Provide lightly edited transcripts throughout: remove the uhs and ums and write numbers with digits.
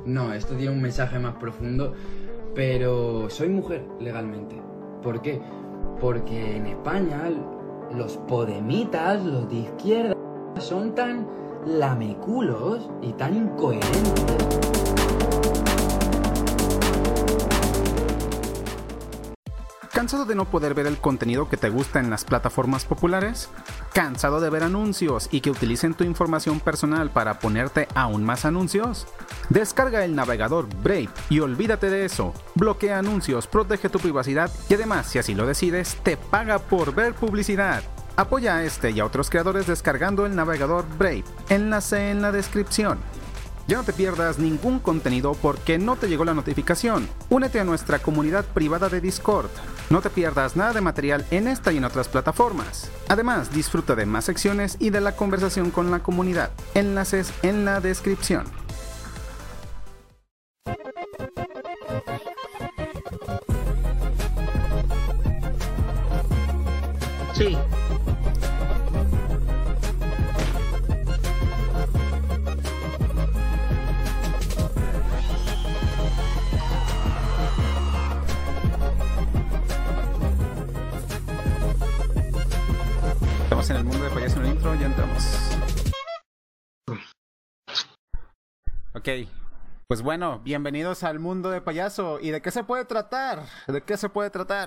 No, esto tiene un mensaje más profundo, pero soy mujer legalmente. ¿Por qué? Porque en España los podemitas, los de izquierda, son tan lameculos y tan incoherentes. ¿Cansado de no poder ver el contenido que te gusta en las plataformas populares? ¿Cansado de ver anuncios y que utilicen tu información personal para ponerte aún más anuncios? Descarga el navegador Brave y olvídate de eso. Bloquea anuncios, protege tu privacidad y además, si así lo decides, te paga por ver publicidad. Apoya a este y a otros creadores descargando el navegador Brave. Enlace en la descripción. Ya no te pierdas ningún contenido porque no te llegó la notificación. Únete a nuestra comunidad privada de Discord. No te pierdas nada de material en esta y en otras plataformas. Además, disfruta de más secciones y de la conversación con la comunidad. Enlaces en la descripción. Sí. Estamos en el mundo de payaso en el intro, ya entramos. Ok, pues bueno, bienvenidos al mundo de payaso. ¿Y de qué se puede tratar? ¿De qué se puede tratar?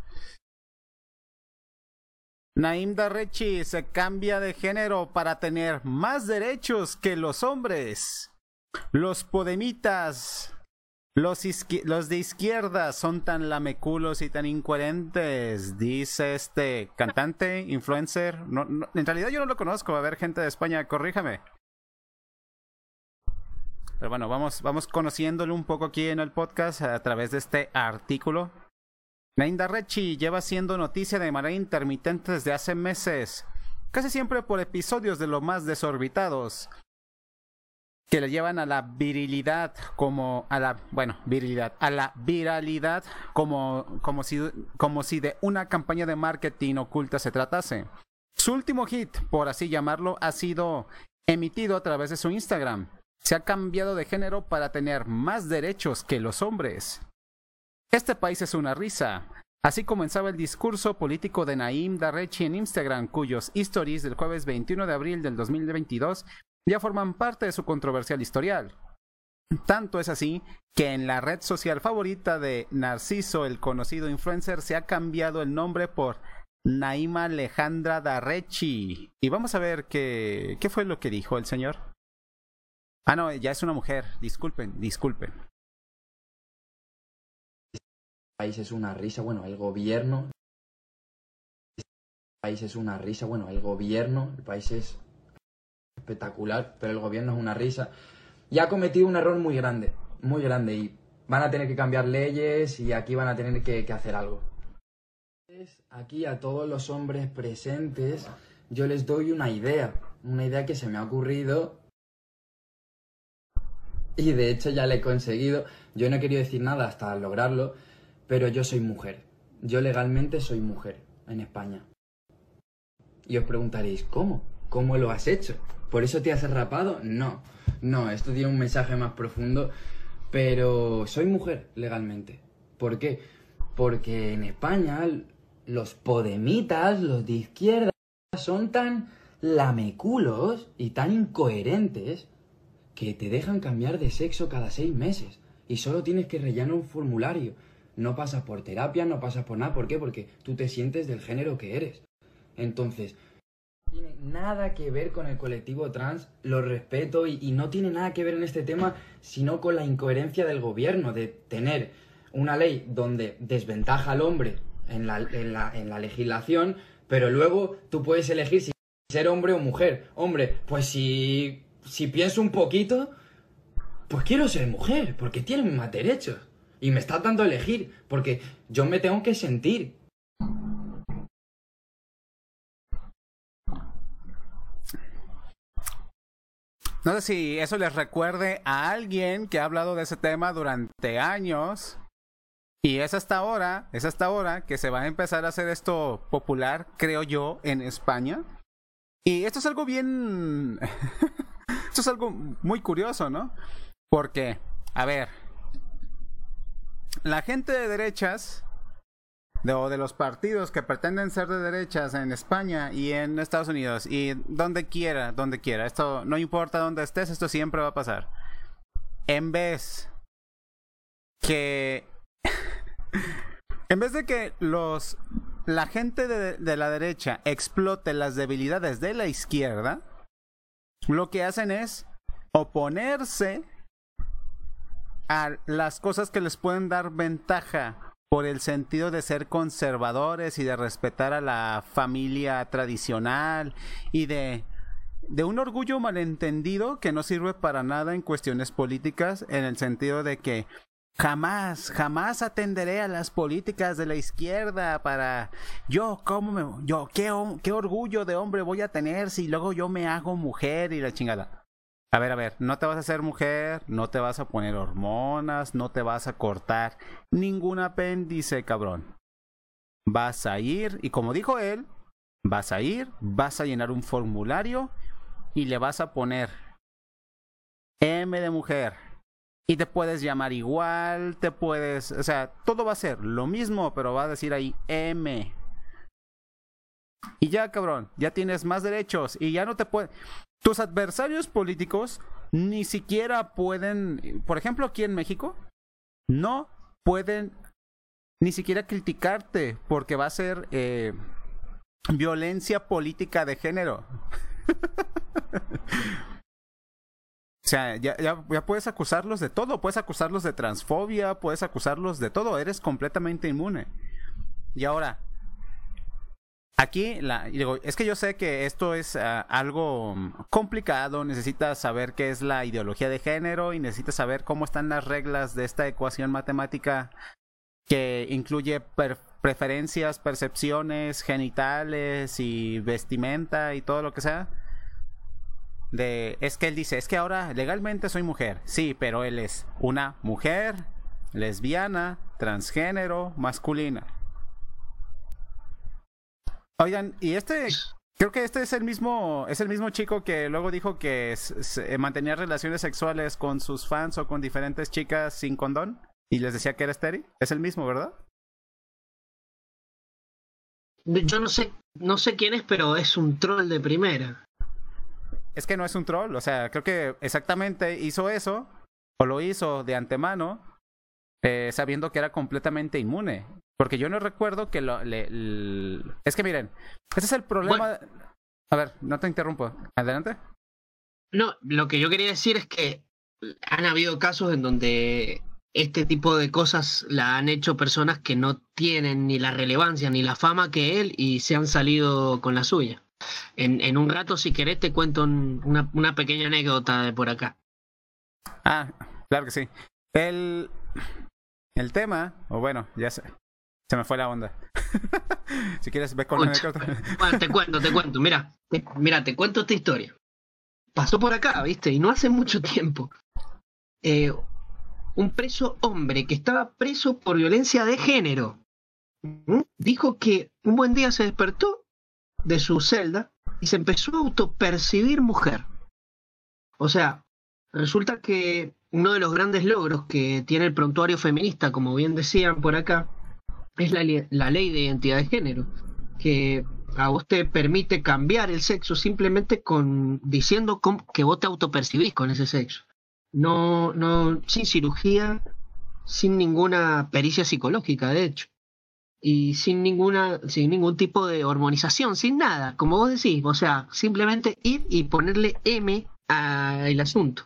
Naim Darrechi se cambia de género para tener más derechos que los hombres. Los podemitas, los de izquierda son tan lameculos y tan incoherentes, dice este cantante, influencer. No, en realidad yo no lo conozco, a ver, gente de España, corríjame. Pero bueno, vamos conociéndolo un poco aquí en el podcast a través de este artículo. Naim Darrechi lleva siendo noticia de manera intermitente desde hace meses, casi siempre por episodios de lo más desorbitados, que le llevan a la virilidad a la viralidad como si de una campaña de marketing oculta se tratase. Su último hit, por así llamarlo, ha sido emitido a través de su Instagram. Se ha cambiado de género para tener más derechos que los hombres. Este país es una risa. Así comenzaba el discurso político de Naim Darrechi en Instagram, cuyos stories del jueves 21 de abril del 2022 ya forman parte de su controversial historial. Tanto es así que en la red social favorita de Narciso, el conocido influencer, se ha cambiado el nombre por Naima Alejandra Darrechi. Y vamos a ver qué fue lo que dijo el señor. Ah, no, ya es una mujer. Disculpen. El país es una risa, bueno, el gobierno. El país es una risa, bueno, el gobierno. El país es espectacular, pero el gobierno es una risa. Y ha cometido un error muy grande, y van a tener que cambiar leyes y aquí van a tener que hacer algo. Aquí a todos los hombres presentes yo les doy una idea que se me ha ocurrido y de hecho ya la he conseguido. Yo no he querido decir nada hasta lograrlo, pero yo soy mujer. Yo legalmente soy mujer en España. Y os preguntaréis, ¿cómo? ¿Cómo lo has hecho? ¿Por eso te has rapado? No, esto tiene un mensaje más profundo, pero soy mujer legalmente. ¿Por qué? Porque en España los podemitas, los de izquierda, son tan lameculos y tan incoherentes que te dejan cambiar de sexo cada 6 meses y solo tienes que rellenar un formulario. No pasas por terapia, no pasas por nada. ¿Por qué? Porque tú te sientes del género que eres. Entonces, no tiene nada que ver con el colectivo trans, lo respeto y no tiene nada que ver en este tema, sino con la incoherencia del gobierno de tener una ley donde desventaja al hombre en la legislación, pero luego tú puedes elegir si ser hombre o mujer. Hombre, pues si pienso un poquito, pues quiero ser mujer, porque tienen más derechos. Y me está dando a elegir, porque yo me tengo que sentir. No sé si eso les recuerde a alguien que ha hablado de ese tema durante años. Y es hasta ahora que se va a empezar a hacer esto popular, creo yo, en España. Y esto es algo bien... esto es algo muy curioso, ¿no? Porque A ver, la gente de derechas, o de los partidos que pretenden ser de derechas en España y en Estados Unidos, y donde quiera, esto no importa dónde estés, esto siempre va a pasar. En vez que... en vez de que la gente de la derecha explote las debilidades de la izquierda, lo que hacen es oponerse a las cosas que les pueden dar ventaja por el sentido de ser conservadores y de respetar a la familia tradicional y de un orgullo malentendido que no sirve para nada en cuestiones políticas, en el sentido de que jamás atenderé a las políticas de la izquierda para qué orgullo de hombre voy a tener si luego yo me hago mujer y la chingada. A ver, no te vas a hacer mujer, no te vas a poner hormonas, no te vas a cortar ningún apéndice, cabrón. Vas a ir, y como dijo él, vas a llenar un formulario y le vas a poner M de mujer. Y te puedes llamar igual, o sea, todo va a ser lo mismo, pero va a decir ahí M. Y ya, cabrón, ya tienes más derechos y ya no te pueden... Tus adversarios políticos ni siquiera pueden, por ejemplo, aquí en México, no pueden ni siquiera criticarte porque va a ser violencia política de género. O sea, ya puedes acusarlos de todo, puedes acusarlos de transfobia, puedes acusarlos de todo, eres completamente inmune. Y ahora, aquí, digo, es que yo sé que esto es algo complicado, necesitas saber qué es la ideología de género y necesitas saber cómo están las reglas de esta ecuación matemática que incluye preferencias, percepciones, genitales y vestimenta y todo lo que sea. Es que él dice, es que ahora legalmente soy mujer. Sí, pero él es una mujer lesbiana, transgénero, masculina. Oigan, y creo que este es el mismo chico que luego dijo que mantenía relaciones sexuales con sus fans o con diferentes chicas sin condón y les decía que era estéril. Es el mismo, ¿verdad? Yo no sé quién es, pero es un troll de primera. Es que no es un troll, o sea, creo que exactamente hizo eso, o lo hizo de antemano, sabiendo que era completamente inmune. Porque yo no recuerdo que es que miren, ese es el problema. Bueno, a ver, no te interrumpo. Adelante. No, lo que yo quería decir es que han habido casos en donde este tipo de cosas la han hecho personas que no tienen ni la relevancia ni la fama que él y se han salido con la suya. En un rato, si querés, te cuento una pequeña anécdota de por acá. Ah, claro que sí. El tema, o bueno, ya se me fue la onda. Si quieres, ve con la anécdota. Bueno, te cuento. Mira, te cuento esta historia. Pasó por acá, ¿viste? Y no hace mucho tiempo. Un preso hombre que estaba preso por violencia de género dijo que un buen día se despertó de su celda y se empezó a autopercibir mujer. O sea, resulta que uno de los grandes logros que tiene el prontuario feminista, como bien decían por acá, es la ley de identidad de género, que a vos te permite cambiar el sexo simplemente diciendo que vos te autopercibís con ese sexo. No, sin cirugía, sin ninguna pericia psicológica, de hecho. Y sin ningún tipo de hormonización, sin nada, como vos decís, o sea, simplemente ir y ponerle M al asunto.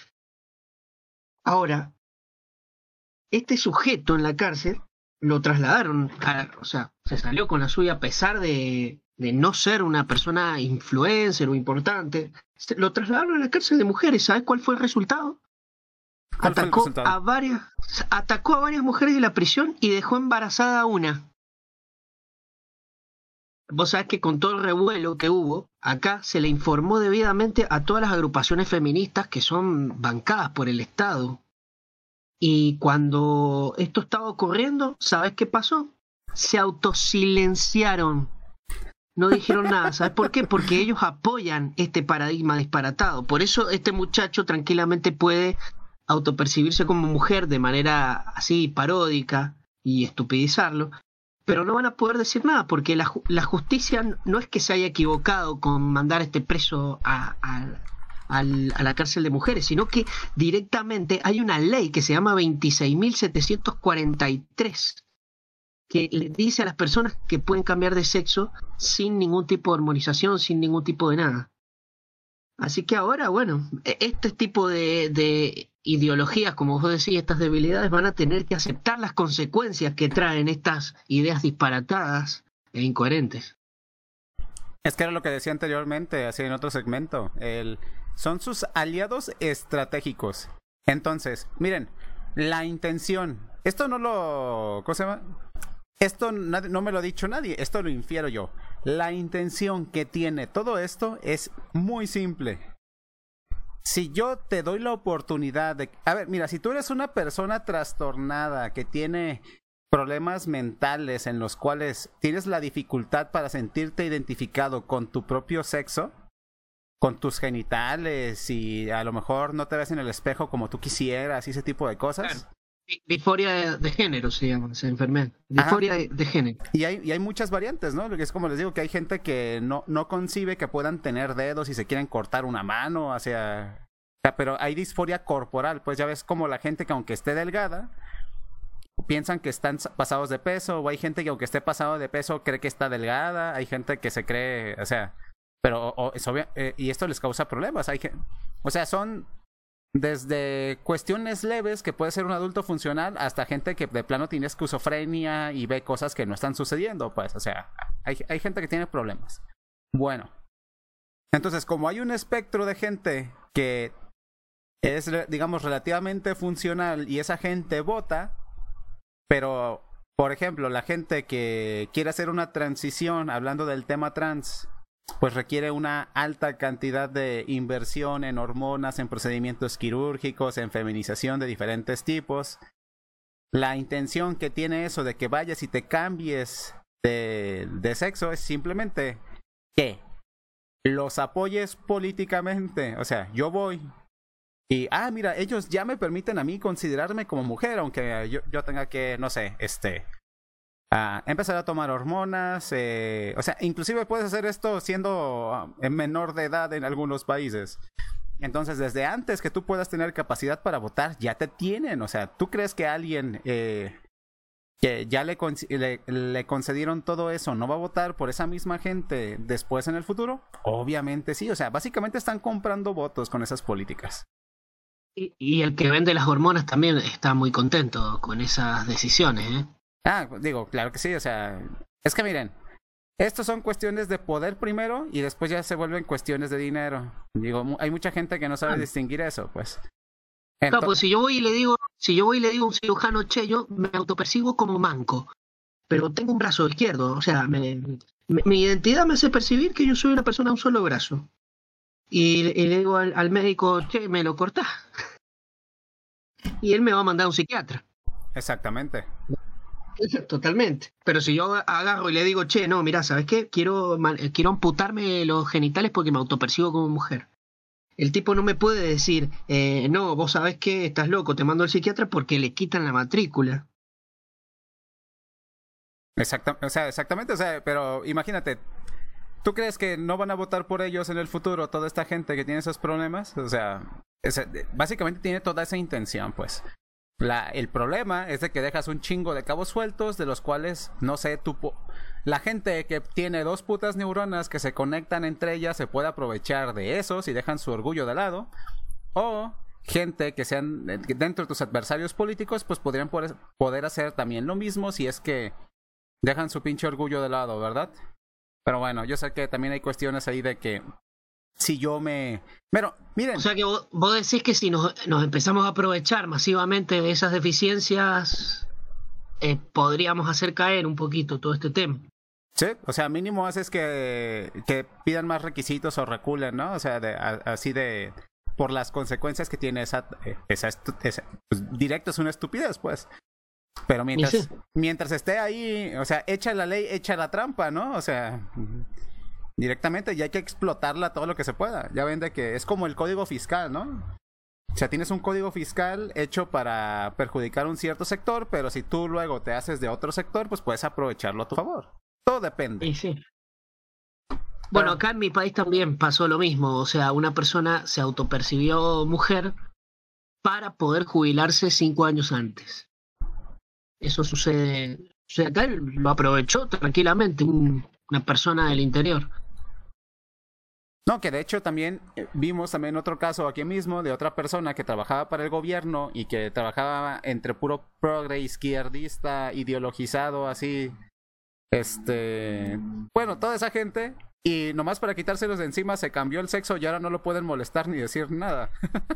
Ahora, este sujeto en la cárcel lo trasladaron, o sea, se salió con la suya a pesar de no ser una persona influencer o importante, lo trasladaron a la cárcel de mujeres. ¿Sabes cuál fue el resultado? Atacó a varias mujeres de la prisión y dejó embarazada a una. Vos sabés que con todo el revuelo que hubo, acá se le informó debidamente a todas las agrupaciones feministas que son bancadas por el Estado. Y cuando esto estaba ocurriendo, ¿sabés qué pasó? Se autosilenciaron. No dijeron nada. ¿Sabes por qué? Porque ellos apoyan este paradigma disparatado. Por eso este muchacho tranquilamente puede autopercibirse como mujer de manera así paródica y estupidizarlo, pero no van a poder decir nada porque la justicia no es que se haya equivocado con mandar a este preso a la cárcel de mujeres, sino que directamente hay una ley que se llama 26.743 que le dice a las personas que pueden cambiar de sexo sin ningún tipo de hormonización, sin ningún tipo de nada. Así que ahora, bueno, este tipo de ideologías, como vos decís, estas debilidades, van a tener que aceptar las consecuencias que traen estas ideas disparatadas e incoherentes. Es que era lo que decía anteriormente, así en otro segmento. Son sus aliados estratégicos. Entonces, miren, la intención. Esto no lo... ¿Cómo se llama? Esto no me lo ha dicho nadie, esto lo infiero yo. La intención que tiene todo esto es muy simple. Si yo te doy la oportunidad de... A ver, mira, si tú eres una persona trastornada que tiene problemas mentales en los cuales tienes la dificultad para sentirte identificado con tu propio sexo, con tus genitales y a lo mejor no te ves en el espejo como tú quisieras y ese tipo de cosas... Claro. Disforia de género se llama esa enfermedad. Disforia de género. Y hay muchas variantes, ¿no? Es como les digo, que hay gente que no concibe que puedan tener dedos y se quieren cortar una mano hacia... Pero hay disforia corporal, pues ya ves como la gente que aunque esté delgada, piensan que están pasados de peso, o hay gente que aunque esté pasado de peso cree que está delgada, hay gente que se cree, o sea... Pero es obvio, y esto les causa problemas. O sea, son... Desde cuestiones leves, que puede ser un adulto funcional, hasta gente que de plano tiene esquizofrenia y ve cosas que no están sucediendo, pues, o sea, hay gente que tiene problemas. Bueno, entonces, como hay un espectro de gente que es, digamos, relativamente funcional y esa gente vota, pero, por ejemplo, la gente que quiere hacer una transición, hablando del tema trans, pues requiere una alta cantidad de inversión en hormonas, en procedimientos quirúrgicos, en feminización de diferentes tipos. La intención que tiene eso de que vayas y te cambies de sexo es simplemente que los apoyes políticamente. O sea, yo voy y, mira, ellos ya me permiten a mí considerarme como mujer, aunque yo tenga que, no sé, empezar a tomar hormonas, o sea, inclusive puedes hacer esto siendo menor de edad en algunos países. Entonces, desde antes que tú puedas tener capacidad para votar, ya te tienen. O sea, ¿tú crees que alguien que ya le concedieron todo eso no va a votar por esa misma gente después en el futuro? Obviamente sí. O sea, básicamente están comprando votos con esas políticas. Y el que vende las hormonas también está muy contento con esas decisiones, ¿eh? Digo, claro que sí, o sea, es que miren, estos son cuestiones de poder primero y después ya se vuelven cuestiones de dinero. Digo, hay mucha gente que no sabe distinguir eso, pues. No, pues si yo voy y le digo a un cirujano, che, yo me autopercibo como manco, pero tengo un brazo izquierdo, o sea, mi identidad me hace percibir que yo soy una persona de un solo brazo. Y le digo al médico, che, me lo cortás. Y él me va a mandar a un psiquiatra. Exactamente. Totalmente. Pero si yo agarro y le digo, che, no, mira, ¿sabes qué? Quiero amputarme los genitales porque me autopercibo como mujer. El tipo no me puede decir, no, vos sabés qué, estás loco, te mando al psiquiatra porque le quitan la matrícula. Exactamente, o sea, pero imagínate, ¿tú crees que no van a votar por ellos en el futuro toda esta gente que tiene esos problemas? O sea, básicamente tiene toda esa intención, pues. El problema es de que dejas un chingo de cabos sueltos de los cuales, no sé, la gente que tiene 2 putas neuronas que se conectan entre ellas se puede aprovechar de esos y dejan su orgullo de lado, o gente que sean dentro de tus adversarios políticos pues podrían poder hacer también lo mismo si es que dejan su pinche orgullo de lado, ¿verdad? Pero bueno, yo sé que también hay cuestiones ahí de que si yo Pero, miren... O sea que vos decís que si nos empezamos a aprovechar masivamente de esas deficiencias, podríamos hacer caer un poquito todo este tema. Sí, o sea, mínimo haces que pidan más requisitos o reculen, ¿no? O sea, así de... Por las consecuencias que tiene esa pues, directo es una estupidez, pues. Pero mientras esté ahí, o sea, echa la ley, echa la trampa, ¿no? O sea... Directamente, y hay que explotarla todo lo que se pueda. Ya ven de que es como el código fiscal, ¿no? O sea, tienes un código fiscal hecho para perjudicar un cierto sector, pero si tú luego te haces de otro sector, pues puedes aprovecharlo a tu favor. Todo depende. Y sí. Bueno, acá en mi país también pasó lo mismo. O sea, una persona se autopercibió mujer para poder jubilarse 5 años antes. Eso sucede. O sea, acá él lo aprovechó tranquilamente, una persona del interior. No, que de hecho también vimos también otro caso aquí mismo de otra persona que trabajaba para el gobierno y que trabajaba entre puro progre izquierdista, ideologizado, así. Bueno, toda esa gente. Y nomás para quitárselos de encima se cambió el sexo y ahora no lo pueden molestar ni decir nada.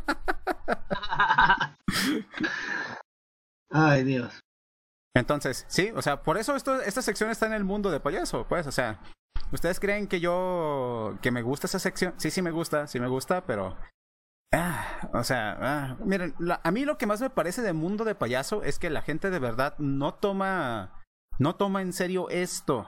Ay, Dios. Entonces, sí, o sea, por eso esta sección está en el mundo de payaso, pues, o sea, ¿ustedes creen que me gusta esa sección? Sí me gusta, pero... miren, a mí lo que más me parece de mundo de payaso es que la gente de verdad no toma en serio esto.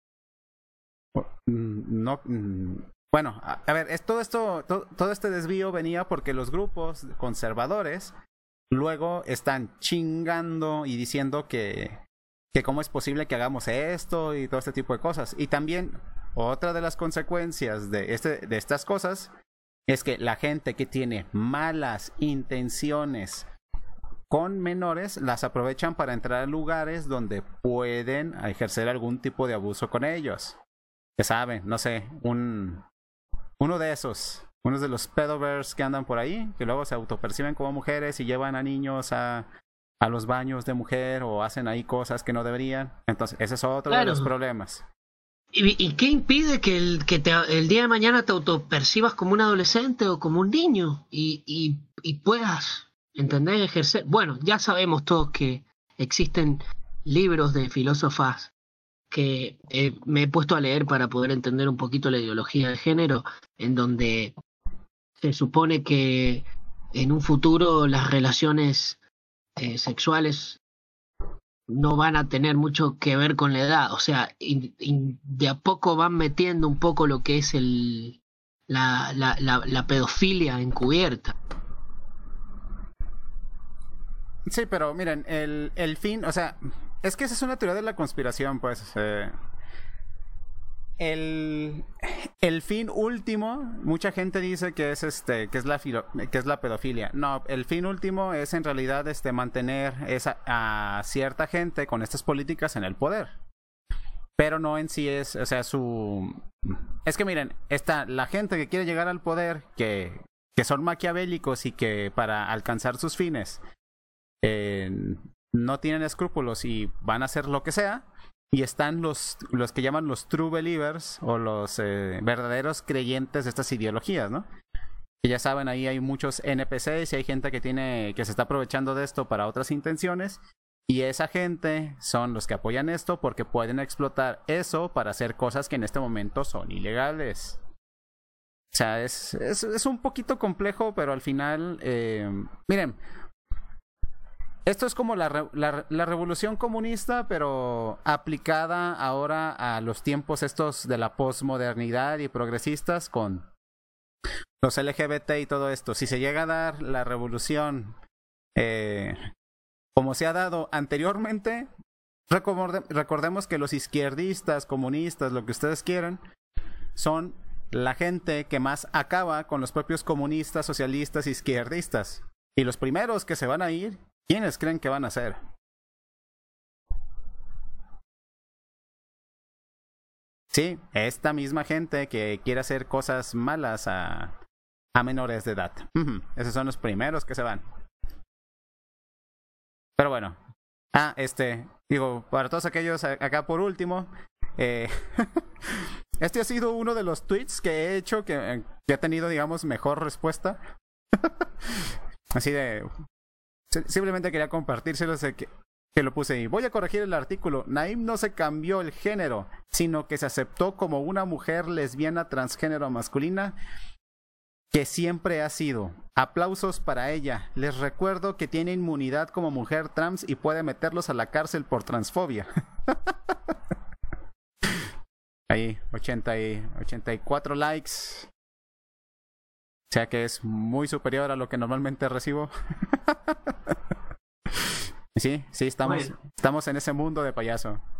Bueno, a ver, todo este desvío venía porque los grupos conservadores luego están chingando y diciendo que cómo es posible que hagamos esto y todo este tipo de cosas. Y también otra de las consecuencias de estas cosas es que la gente que tiene malas intenciones con menores las aprovechan para entrar a lugares donde pueden ejercer algún tipo de abuso con ellos. Ya saben, no sé, uno de los pedoverse que andan por ahí, que luego se autoperciben como mujeres y llevan a niños a los baños de mujer o hacen ahí cosas que no deberían. Entonces, ese es otro de los problemas. ¿Y qué impide que el día de mañana te autopercibas como un adolescente o como un niño y puedas, ¿entender? Ejercer. Bueno, ya sabemos todos que existen libros de filósofas que me he puesto a leer para poder entender un poquito la ideología de género, en donde se supone que en un futuro las relaciones sexuales no van a tener mucho que ver con la edad. O sea, de a poco van metiendo un poco lo que es la pedofilia encubierta. Sí, pero miren, el fin, o sea, es que esa es una teoría de la conspiración, pues. El fin último, mucha gente dice que es que es la pedofilia. No, el fin último es en realidad mantener a cierta gente con estas políticas en el poder. Pero no en sí es, o sea, es que miren, la gente que quiere llegar al poder, que son maquiavélicos y que para alcanzar sus fines no tienen escrúpulos y van a hacer lo que sea. Y están los que llaman los true believers o los verdaderos creyentes de estas ideologías, ¿no? Que ya saben, ahí hay muchos NPCs y hay gente que se está aprovechando de esto para otras intenciones. Y esa gente son los que apoyan esto porque pueden explotar eso para hacer cosas que en este momento son ilegales. O sea, es un poquito complejo, pero al final, miren, esto es como la revolución comunista, pero aplicada ahora a los tiempos estos de la posmodernidad y progresistas con los LGBT y todo esto. Si se llega a dar la revolución como se ha dado anteriormente, recordemos que los izquierdistas, comunistas, lo que ustedes quieran, son la gente que más acaba con los propios comunistas, socialistas, izquierdistas. Y los primeros que se van a ir, ¿quiénes creen que van a ser? Sí, esta misma gente que quiere hacer cosas malas a menores de edad. Esos son los primeros que se van. Pero bueno. Para todos aquellos acá por último, este ha sido uno de los tweets que he hecho que ha tenido, digamos, mejor respuesta. Así de... Simplemente quería compartírselos que lo puse ahí. Voy a corregir el artículo. Naim no se cambió el género, sino que se aceptó como una mujer lesbiana transgénero masculina que siempre ha sido. Aplausos para ella. Les recuerdo que tiene inmunidad como mujer trans y puede meterlos a la cárcel por transfobia. Ahí, 84 likes. O sea que es muy superior a lo que normalmente recibo. Sí, estamos en ese mundo de payaso.